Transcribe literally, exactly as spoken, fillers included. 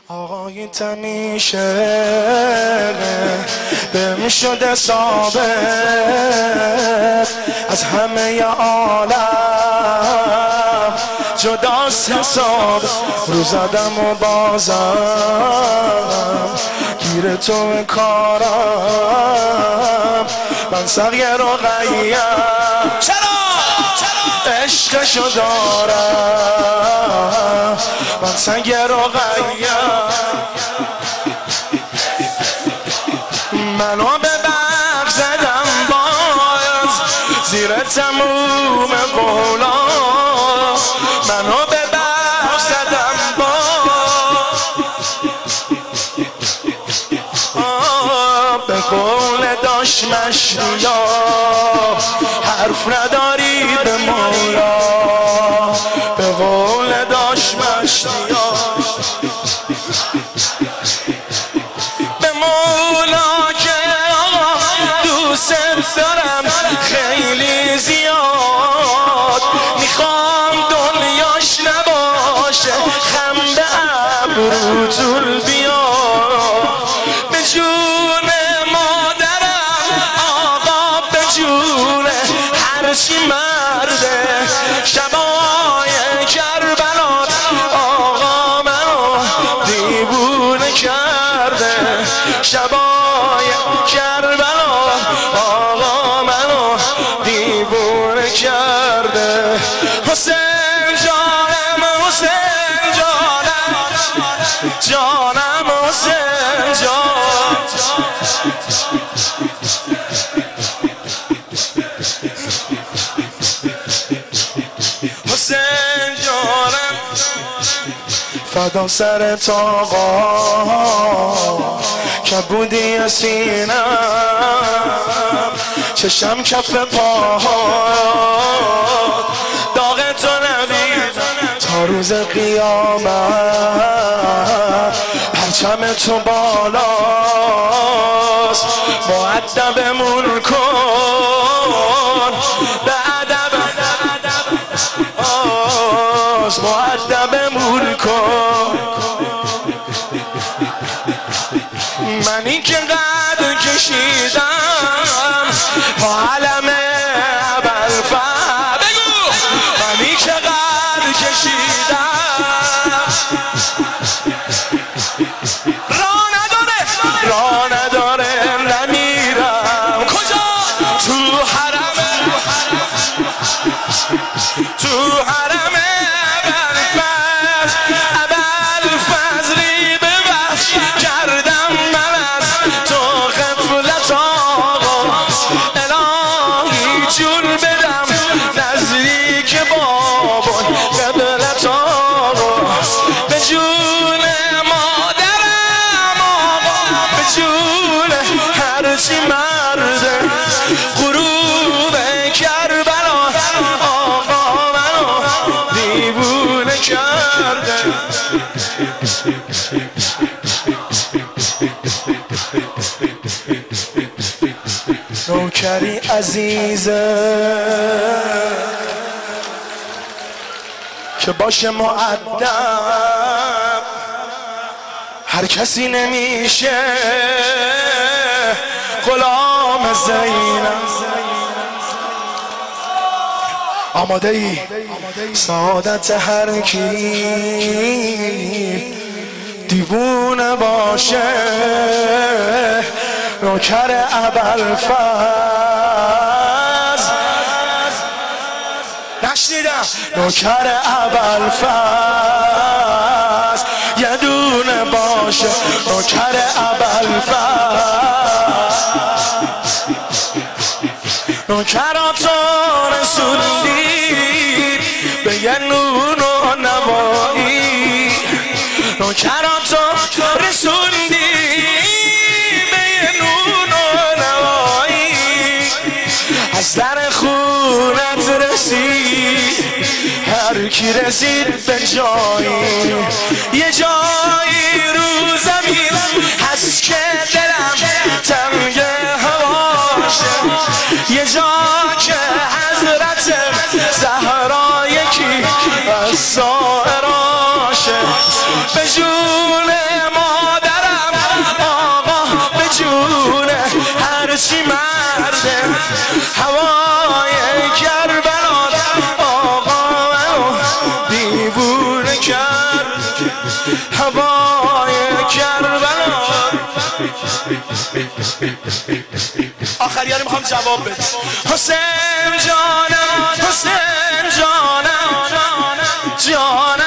آقای تمیشه بهم شده ثابت از همه عالم جداست حساب رو زدم و بازم گیر تو کارم من سقیه رو غیم چرا عشقشو دارم من سنگه رو غیم منو به برق زدم باز زیر تموم قولا منو به برق زدم باز به قول داشت مشریا حرف نداری به مولا به قول داشت مشریا به مولا که دوست دارم خیلی زیاد میخوام دنیاش نباشه خم به ابرو طول بیاد به جون مادرم آقا به جون هرچی مرده شبای کربلات آقا منو دیوونه کرده شبای کربلات آقا منو دیوونه کرده حسین جانم حسین جانم جانم حسین جان حسین جانم فدا سر آقا کبودی سینم چشم کف پاهات داغ تو ندید تا روز قیامت پرچم تو بالاست مؤدبمون کن به ادب آز مؤدبمون کن منی که قد کشیدم با علم ابوالفضل بگو منی که قد کشیدم راه نداره راه نداره نمیرم کجا تو حرم تو حرم ابوالفضل ابوالفضلی ببخش کردم من از تو غفلت آقا الهی جون بدم نزدیک بابا قبلت آقا به جون مادرم آقا به جون هرچی مرده غروب کربلا آقا منو دیوونه کرده نوکری عزیزه که باشه مؤدب هر کسی نمیشه غلام زینب آماده ای سعادت هر کی دیوونه باشه نوکر ابوالفضل نشنیدم نوکر ابوالفضل یه دونه باشه نوکر ابوالفضل نوکراتو رسوندی به یه نون و نوایی نوکراتو رسوندی به یه نون و نوایی از در خونت رسید هر کی رسید به جایی یه جایی رو زمین هست که دلم تنگ هواشه یه جا که حضرت زهرا یکی از سائراشه به جون هوای کربلا آقا منو دیوونه کرد هوای کربلا. آخریانی میخوام جواب بده. حسین جانم حسین جانم جانم